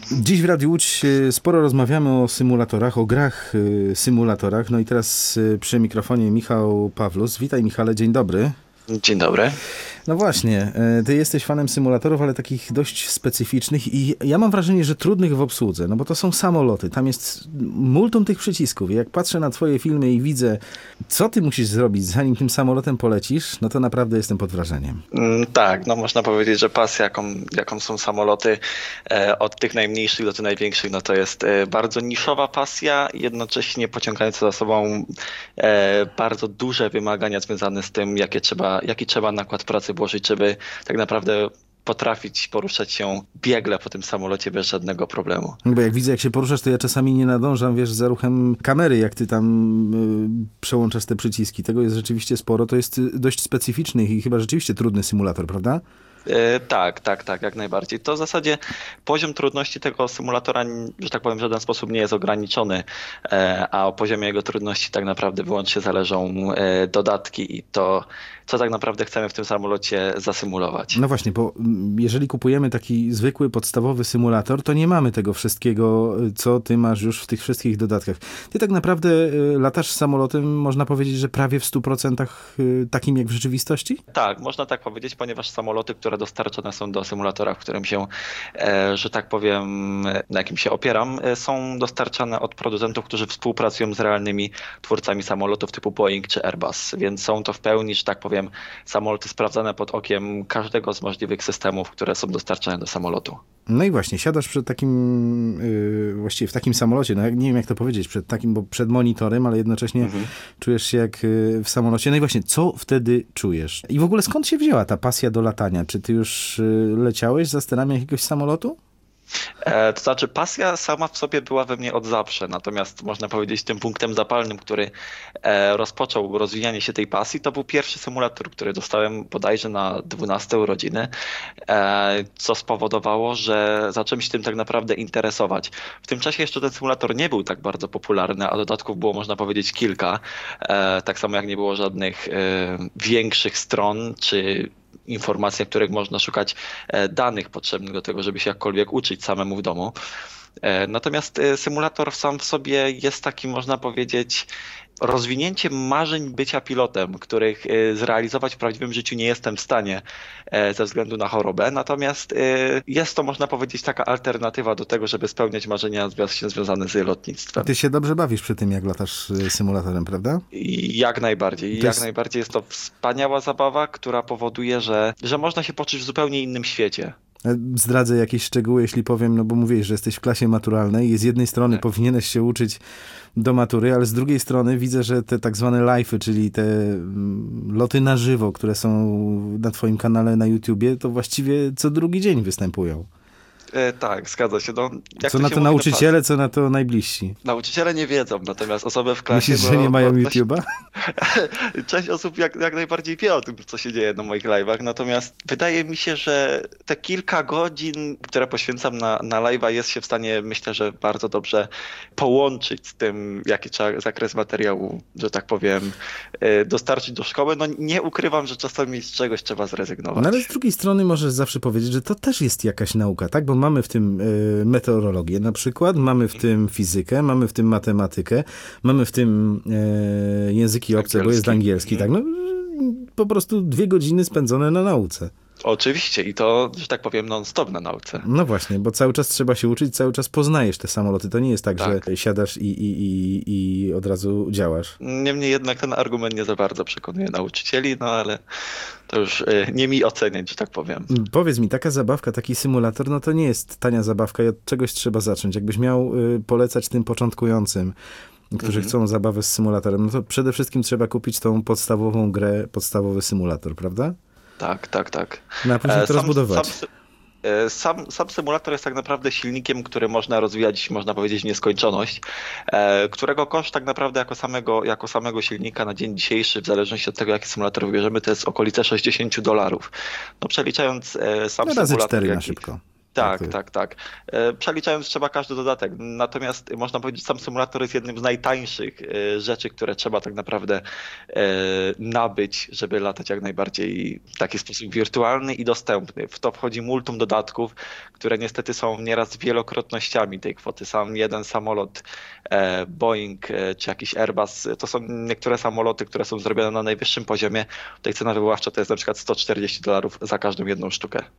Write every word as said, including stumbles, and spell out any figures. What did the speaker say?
Dziś w Radiu Łódź sporo rozmawiamy o symulatorach, o grach symulatorach. No i teraz przy mikrofonie Michał Pawlus. Witaj, Michale, dzień dobry. Dzień dobry. No właśnie, ty jesteś fanem symulatorów, ale takich dość specyficznych i ja mam wrażenie, że trudnych w obsłudze, no bo to są samoloty, tam jest multum tych przycisków i jak patrzę na twoje filmy i widzę, co ty musisz zrobić, zanim tym samolotem polecisz, no to naprawdę jestem pod wrażeniem. Mm, tak, no można powiedzieć, że pasja, jaką, jaką są samoloty, e, od tych najmniejszych do tych największych, no to jest e, bardzo niszowa pasja, jednocześnie pociągająca za sobą e, bardzo duże wymagania związane z tym, jakie trzeba, jaki trzeba nakład pracy włożyć, żeby tak naprawdę potrafić poruszać się biegle po tym samolocie bez żadnego problemu. Bo jak widzę, jak się poruszasz, to ja czasami nie nadążam, wiesz, za ruchem kamery, jak ty tam y, przełączasz te przyciski. Tego jest rzeczywiście sporo. To jest dość specyficzny i chyba rzeczywiście trudny symulator, prawda? E, tak, tak, tak, jak najbardziej. To w zasadzie poziom trudności tego symulatora, że tak powiem, w żaden sposób nie jest ograniczony, e, a o poziomie jego trudności tak naprawdę wyłącznie zależą e, dodatki i to, co tak naprawdę chcemy w tym samolocie zasymulować. No właśnie, bo jeżeli kupujemy taki zwykły, podstawowy symulator, to nie mamy tego wszystkiego, co ty masz już w tych wszystkich dodatkach. Ty tak naprawdę latasz samolotem, można powiedzieć, że prawie w stu procentach takim jak w rzeczywistości? Tak, można tak powiedzieć, ponieważ samoloty, które dostarczone są do symulatora, w którym się, e, że tak powiem, na jakim się opieram, e, są dostarczane od producentów, którzy współpracują z realnymi twórcami samolotów typu Boeing czy Airbus, więc są to w pełni, że tak powiem, samoloty sprawdzane pod okiem każdego z możliwych systemów, które są dostarczane do samolotu. No i właśnie, siadasz przed takim, yy, właściwie w takim samolocie, no nie wiem jak to powiedzieć, przed takim, bo przed monitorem, ale jednocześnie mhm. czujesz się jak yy, w samolocie. No i właśnie, co wtedy czujesz? I w ogóle skąd się wzięła ta pasja do latania? Czy ty już yy, leciałeś za sterami jakiegoś samolotu? E, to znaczy pasja sama w sobie była we mnie od zawsze, natomiast można powiedzieć tym punktem zapalnym, który e, rozpoczął rozwijanie się tej pasji, to był pierwszy symulator, który dostałem bodajże na dwunaste urodziny, e, co spowodowało, że zacząłem się tym tak naprawdę interesować. W tym czasie jeszcze ten symulator nie był tak bardzo popularny, a dodatków było można powiedzieć kilka, e, tak samo jak nie było żadnych e, większych stron czy informacji, w których można szukać danych potrzebnych do tego, żeby się jakkolwiek uczyć samemu w domu. Natomiast symulator sam w sobie jest takim, można powiedzieć, rozwinięciem marzeń bycia pilotem, których zrealizować w prawdziwym życiu nie jestem w stanie ze względu na chorobę. Natomiast jest to, można powiedzieć, taka alternatywa do tego, żeby spełniać marzenia związane z lotnictwem. Ty się dobrze bawisz przy tym, jak latasz symulatorem, prawda? I jak najbardziej. Jak jest... najbardziej jest to wspaniała zabawa, która powoduje, że, że można się poczuć w zupełnie innym świecie. Zdradzę jakieś szczegóły, jeśli powiem, no bo mówiłeś, że jesteś w klasie maturalnej i z jednej strony tak. powinieneś się uczyć do matury, ale z drugiej strony widzę, że te tak zwane live'y, czyli te loty na żywo, które są na twoim kanale na YouTubie, to właściwie co drugi dzień występują. E, tak, zgadza się. No, jak co to na się to mówi, nauczyciele, co na to najbliżsi. Nauczyciele nie wiedzą, natomiast osoby w klasie... Myślisz, że nie mają no, YouTube'a? Część osób jak, jak najbardziej wie o tym, co się dzieje na moich live'ach, natomiast wydaje mi się, że te kilka godzin, które poświęcam na, na live'a, jest się w stanie, myślę, że bardzo dobrze połączyć z tym, jaki trzeba zakres materiału, że tak powiem, dostarczyć do szkoły. No nie ukrywam, że czasami z czegoś trzeba zrezygnować. No ale z drugiej strony możesz zawsze powiedzieć, że to też jest jakaś nauka, tak? Bo mamy w tym y, meteorologię na przykład, mamy w tym fizykę, mamy w tym matematykę, mamy w tym y, języki obce, angielski. Bo jest angielski, tak? No, po prostu dwie godziny spędzone na nauce. Oczywiście i to, że tak powiem, non-stop na nauce. No właśnie, bo cały czas trzeba się uczyć, cały czas poznajesz te samoloty. To nie jest tak, tak. że siadasz i, i, i, i od razu działasz. Niemniej jednak ten argument nie za bardzo przekonuje nauczycieli, no ale to już y, nie mi oceniać, że tak powiem. Powiedz mi, taka zabawka, taki symulator, no to nie jest tania zabawka i od czegoś trzeba zacząć. Jakbyś miał y, polecać tym początkującym, którzy mhm. chcą zabawę z symulatorem, no to przede wszystkim trzeba kupić tą podstawową grę, podstawowy symulator, prawda? Tak, tak, tak. No a później to sam, rozbudować. Sam, sam, sam symulator jest tak naprawdę silnikiem, który można rozwijać, można powiedzieć, w nieskończoność, e, którego koszt tak naprawdę jako samego, jako samego silnika na dzień dzisiejszy, w zależności od tego, jaki symulator wybierzemy, to jest okolice sześćdziesiąt dolarów. No przeliczając e, sam no symulator... razy cztery jak na szybko. Jak to Tak, jest? tak, tak. E, Przeliczając trzeba każdy dodatek. Natomiast można powiedzieć, sam symulator jest jednym z najtańszych e, rzeczy, które trzeba tak naprawdę e, nabyć, żeby latać jak najbardziej w taki sposób wirtualny i dostępny. W to wchodzi multum dodatków, które niestety są nieraz wielokrotnościami tej kwoty. Sam jeden samolot e, Boeing e, czy jakiś Airbus, to są niektóre samoloty, które są zrobione na najwyższym poziomie. Tutaj cena wywoławcza to jest na przykład sto czterdzieści dolarów za każdą jedną sztukę.